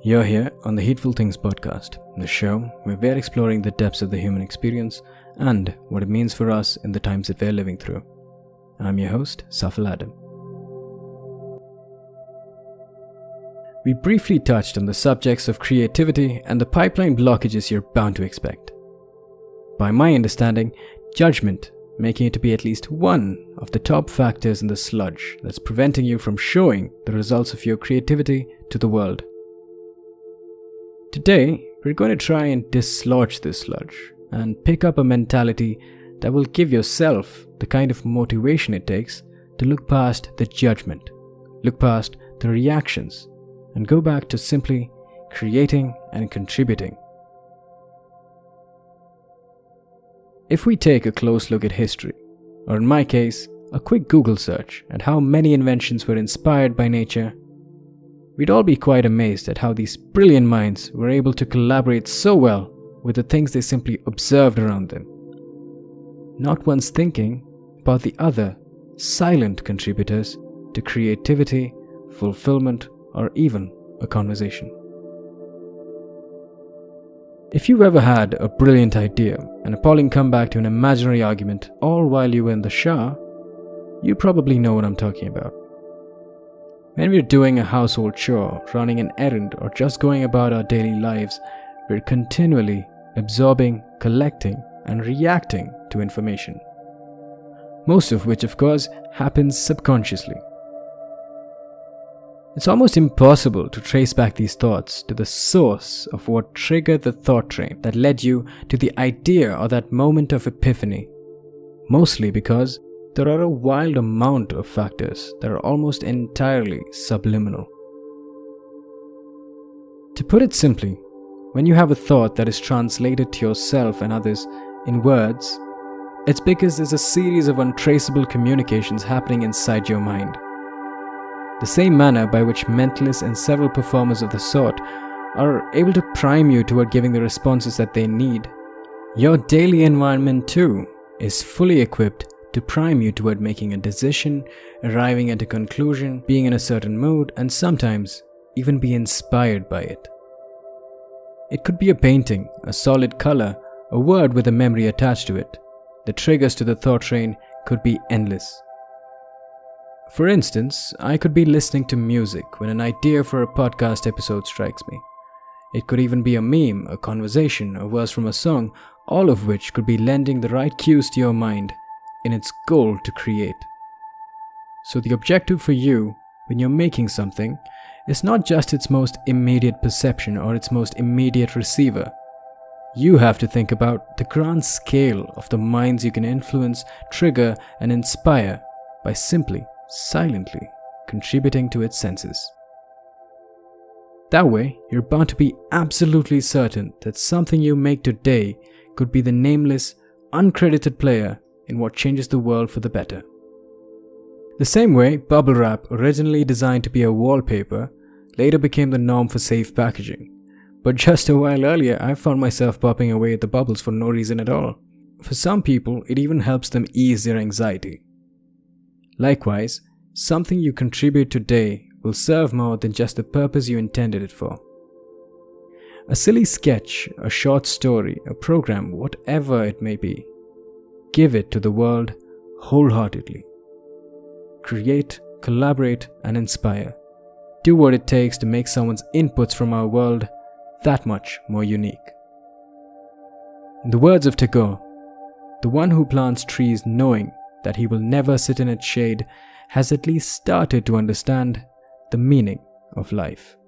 You're here on the Hateful Things podcast, the show where we're exploring the depths of the human experience and what it means for us in the times that we're living through. I'm your host, Safal Adam. We briefly touched on the subjects of creativity and the pipeline blockages you're bound to expect. By my understanding, judgment, making it to be at least one of the top factors in the sludge that's preventing you from showing the results of your creativity to the world. Today, we're going to try and dislodge this sludge and pick up a mentality that will give yourself the kind of motivation it takes to look past the judgment, look past the reactions, and go back to simply creating and contributing. If we take a close look at history, or in my case, a quick Google search at how many inventions were inspired by nature, we'd all be quite amazed at how these brilliant minds were able to collaborate so well with the things they simply observed around them, not once thinking about the other silent contributors to creativity, fulfillment, or even a conversation. If you've ever had a brilliant idea, an appalling comeback to an imaginary argument, all while you were in the shower, you probably know what I'm talking about. When we're doing a household chore, running an errand, or just going about our daily lives, we're continually absorbing, collecting, and reacting to information. Most of which, of course, happens subconsciously. It's almost impossible to trace back these thoughts to the source of what triggered the thought train that led you to the idea or that moment of epiphany. Mostly because there are a wild amount of factors that are almost entirely subliminal. To put it simply, when you have a thought that is translated to yourself and others in words, it's because there's a series of untraceable communications happening inside your mind. The same manner by which mentalists and several performers of the sort are able to prime you toward giving the responses that they need, your daily environment too is fully equipped to prime you toward making a decision, arriving at a conclusion, being in a certain mood, and sometimes even be inspired by it. It could be a painting, a solid color, a word with a memory attached to it. The triggers to the thought train could be endless. For instance, I could be listening to music when an idea for a podcast episode strikes me. It could even be a meme, a conversation, a verse from a song, all of which could be lending the right cues to your mind in its goal to create. So the objective for you when you're making something is not just its most immediate perception or its most immediate receiver. You have to think about the grand scale of the minds you can influence, trigger, and inspire by simply, silently contributing to its senses. That way, you're bound to be absolutely certain that something you make today could be the nameless, uncredited player in what changes the world for the better. The same way bubble wrap, originally designed to be a wallpaper, later became the norm for safe packaging. But just a while earlier, I found myself popping away at the bubbles for no reason at all. For some people, it even helps them ease their anxiety. Likewise, something you contribute today will serve more than just the purpose you intended it for. A silly sketch, a short story, a program, whatever it may be, give it to the world wholeheartedly. Create, collaborate, and inspire. Do what it takes to make someone's inputs from our world that much more unique. In the words of Tagore, the one who plants trees knowing that he will never sit in its shade has at least started to understand the meaning of life.